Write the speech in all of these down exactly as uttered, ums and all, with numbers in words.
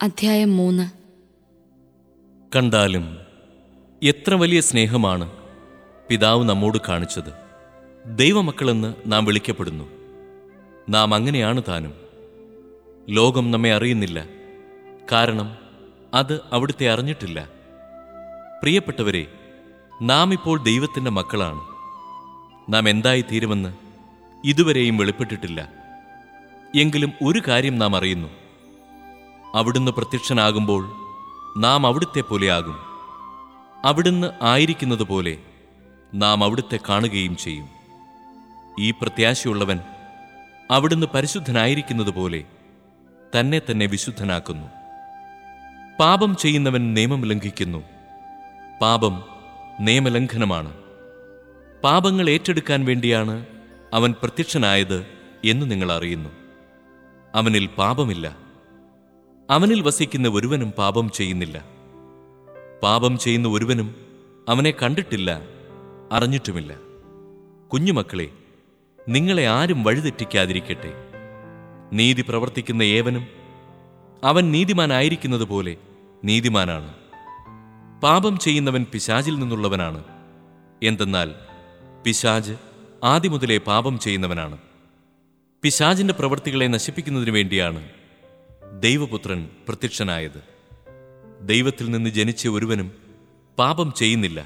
അധ്യായം മൂന്ന്. കണ്ടാലും എത്ര വലിയ സ്നേഹമാണ് പിതാവ് നമ്മോട് കാണിച്ചത്. ദൈവമക്കളെന്ന് നാം വിളിക്കപ്പെടുന്നു. നാം അങ്ങനെയാണ് താനും. ലോകം നമ്മെ അറിയുന്നില്ല, കാരണം അത് അവിടുത്തെ അറിഞ്ഞിട്ടില്ല. പ്രിയപ്പെട്ടവരെ, നാം ഇപ്പോൾ ദൈവത്തിൻ്റെ മക്കളാണ്. നാം എന്തായി തീരുമെന്ന് ഇതുവരെയും വെളിപ്പെട്ടിട്ടില്ല. എങ്കിലും ഒരു കാര്യം നാം അറിയുന്നു: അവിടുന്ന് പ്രത്യക്ഷനാകുമ്പോൾ നാം അവിടുത്തെ പോലെയാകും. അവിടുന്ന് ആയിരിക്കുന്നത് പോലെ നാം അവിടുത്തെ കാണുകയും ചെയ്യും. ഈ പ്രത്യാശയുള്ളവൻ അവിടുന്ന് പരിശുദ്ധനായിരിക്കുന്നത് പോലെ തന്നെ തന്നെ വിശുദ്ധനാക്കുന്നു. പാപം ചെയ്യുന്നവൻ നിയമം ലംഘിക്കുന്നു. പാപം നിയമലംഘനമാണ്. പാപങ്ങൾ ഏറ്റെടുക്കാൻ വേണ്ടിയാണ് അവൻ പ്രത്യക്ഷനായത് എന്ന് നിങ്ങൾ അറിയുന്നു. അവനിൽ പാപമില്ല. അവനിൽ വസിക്കുന്ന ഒരുവനും പാപം ചെയ്യുന്നില്ല. പാപം ചെയ്യുന്ന ഒരുവനും അവനെ കണ്ടിട്ടില്ല, അറിഞ്ഞിട്ടുമില്ല. കുഞ്ഞുമക്കളെ, നിങ്ങളെ ആരും വഴിതെറ്റിക്കാതിരിക്കട്ടെ. നീതി പ്രവർത്തിക്കുന്ന ഏവനും അവൻ നീതിമാനായിരിക്കുന്നത് പോലെ നീതിമാനാണ്. പാപം ചെയ്യുന്നവൻ പിശാചിൽ നിന്നുള്ളവനാണ്. എന്തെന്നാൽ പിശാച് ആദിമുതലേ പാപം ചെയ്യുന്നവനാണ്. പിശാചിന്റെ പ്രവൃത്തികളെ നശിപ്പിക്കുന്നതിനു വേണ്ടിയാണ് ദൈവപുത്രൻ പ്രത്യക്ഷനായത്. ദൈവത്തിൽ നിന്ന് ജനിച്ച ഒരുവനും പാപം ചെയ്യുന്നില്ല,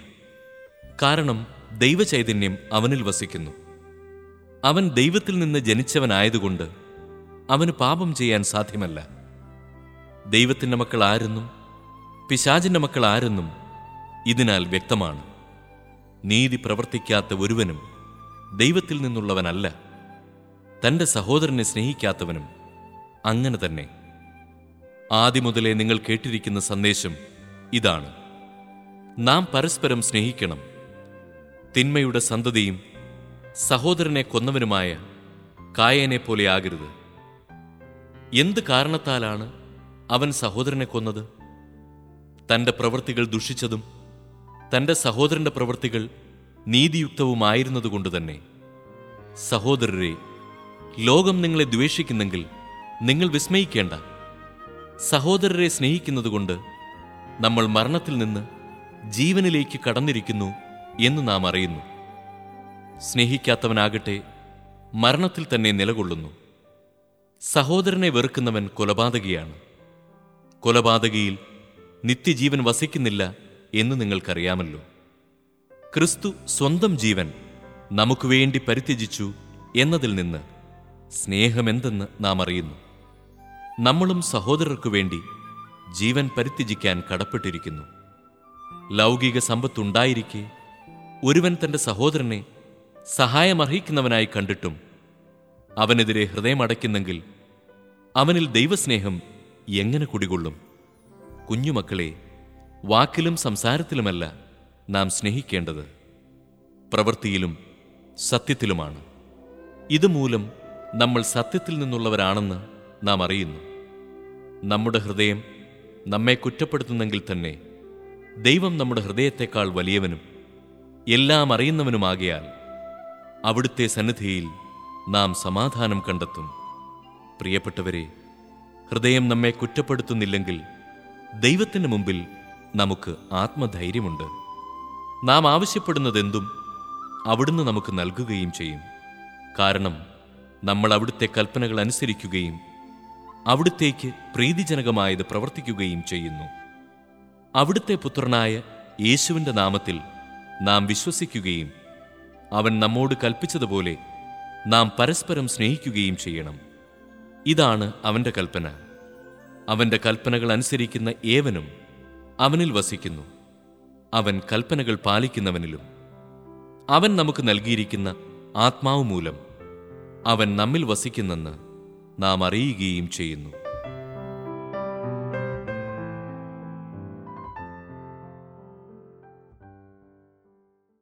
കാരണം ദൈവചൈതന്യം അവനിൽ വസിക്കുന്നു. അവൻ ദൈവത്തിൽ നിന്ന് ജനിച്ചവനായതുകൊണ്ട് അവന് പാപം ചെയ്യാൻ സാധ്യമല്ല. ദൈവത്തിൻ്റെ മക്കൾ ആരെന്നും പിശാചിന്റെ മക്കൾ ആരെന്നും ഇതിനാൽ വ്യക്തമാണ്. നീതി പ്രവർത്തിക്കാത്ത ഒരുവനും ദൈവത്തിൽ നിന്നുള്ളവനല്ല. തൻ്റെ സഹോദരനെ സ്നേഹിക്കാത്തവനും അങ്ങനെ തന്നെ. ആദിമുതലേ നിങ്ങൾ കേട്ടിരിക്കുന്ന സന്ദേശം ഇതാണ്: നാം പരസ്പരം സ്നേഹിക്കണം. തിന്മയുടെ സന്തതിയും സഹോദരനെ കൊന്നവനുമായ കായേനെ പോലെയാകരുത്. എന്ത് കാരണത്താലാണ് അവൻ സഹോദരനെ കൊന്നത്? തൻ്റെ പ്രവൃത്തികൾ ദുഷിച്ചതും തൻ്റെ സഹോദരൻ്റെ പ്രവൃത്തികൾ നീതിയുക്തവുമായിരുന്നതുകൊണ്ട് തന്നെ. സഹോദരരെ, ലോകം നിങ്ങളെ ദ്വേഷിക്കുന്നെങ്കിൽ നിങ്ങൾ വിസ്മയിക്കേണ്ട. സഹോദരരെ സ്നേഹിക്കുന്നതുകൊണ്ട് നമ്മൾ മരണത്തിൽ നിന്ന് ജീവനിലേക്ക് കടന്നിരിക്കുന്നു എന്ന് നാം അറിയുന്നു. സ്നേഹിക്കാത്തവനാകട്ടെ മരണത്തിൽ തന്നെ നിലകൊള്ളുന്നു. സഹോദരനെ വെറുക്കുന്നവൻ കൊലപാതകിയാണ്. കൊലപാതകിയിൽ നിത്യജീവൻ വസിക്കുന്നില്ല എന്ന് നിങ്ങൾക്കറിയാമല്ലോ. ക്രിസ്തു സ്വന്തം ജീവൻ നമുക്ക് വേണ്ടി പരിത്യജിച്ചു എന്നതിൽ നിന്ന് സ്നേഹമെന്തെന്ന് നാം അറിയുന്നു. നമ്മളും സഹോദരർക്കു വേണ്ടി ജീവൻ പരിത്യജിക്കാൻ കടപ്പെട്ടിരിക്കുന്നു. ലൗകിക സമ്പത്തുണ്ടായിരിക്കെ ഒരുവൻ തൻ്റെ സഹോദരനെ സഹായമർഹിക്കുന്നവനായി കണ്ടിട്ടും അവനെതിരെ ഹൃദയമടയ്ക്കുന്നെങ്കിൽ അവനിൽ ദൈവസ്നേഹം എങ്ങനെ കുടികൊള്ളും? കുഞ്ഞുമക്കളെ, വാക്കിലും സംസാരത്തിലുമല്ല നാം സ്നേഹിക്കേണ്ടത്, പ്രവൃത്തിയിലും സത്യത്തിലുമാണ്. ഇതുമൂലം നമ്മൾ സത്യത്തിൽ നിന്നുള്ളവരാണെന്ന് നാം അറിയുന്നു. നമ്മുടെ ഹൃദയം നമ്മെ കുറ്റപ്പെടുത്തുന്നെങ്കിൽ തന്നെ ദൈവം നമ്മുടെ ഹൃദയത്തെക്കാൾ വലിയവനും എല്ലാം അറിയുന്നവനുമാകയാൽ അവിടുത്തെ സന്നിധിയിൽ നാം സമാധാനം കണ്ടെത്തും. പ്രിയപ്പെട്ടവരെ, ഹൃദയം നമ്മെ കുറ്റപ്പെടുത്തുന്നില്ലെങ്കിൽ ദൈവത്തിന് മുമ്പിൽ നമുക്ക് ആത്മധൈര്യമുണ്ട്. നാം ആവശ്യപ്പെടുന്നതെന്തും അവിടുന്ന് നമുക്ക് നൽകുകയും ചെയ്യും. കാരണം നമ്മൾ അവിടുത്തെ കൽപ്പനകൾ അനുസരിക്കുകയും അവിടുത്തേക്ക് പ്രീതിജനകമായത് പ്രവർത്തിക്കുകയും ചെയ്യുന്നു. അവിടുത്തെ പുത്രനായ യേശുവിൻ്റെ നാമത്തിൽ നാം വിശ്വസിക്കുകയും അവൻ നമ്മോട് കൽപ്പിച്ചതുപോലെ നാം പരസ്പരം സ്നേഹിക്കുകയും ചെയ്യണം. ഇതാണ് അവൻ്റെ കൽപ്പന. അവൻ്റെ കൽപ്പനകൾ അനുസരിക്കുന്ന ഏവനും അവനിൽ വസിക്കുന്നു. അവൻ കൽപ്പനകൾ പാലിക്കുന്നവനിലും. അവൻ നമുക്ക് നൽകിയിരിക്കുന്ന ആത്മാവ് മൂലം അവൻ നമ്മിൽ വസിക്കുന്നെന്ന് നാം അറിയുകയും ചെയ്യുന്നു.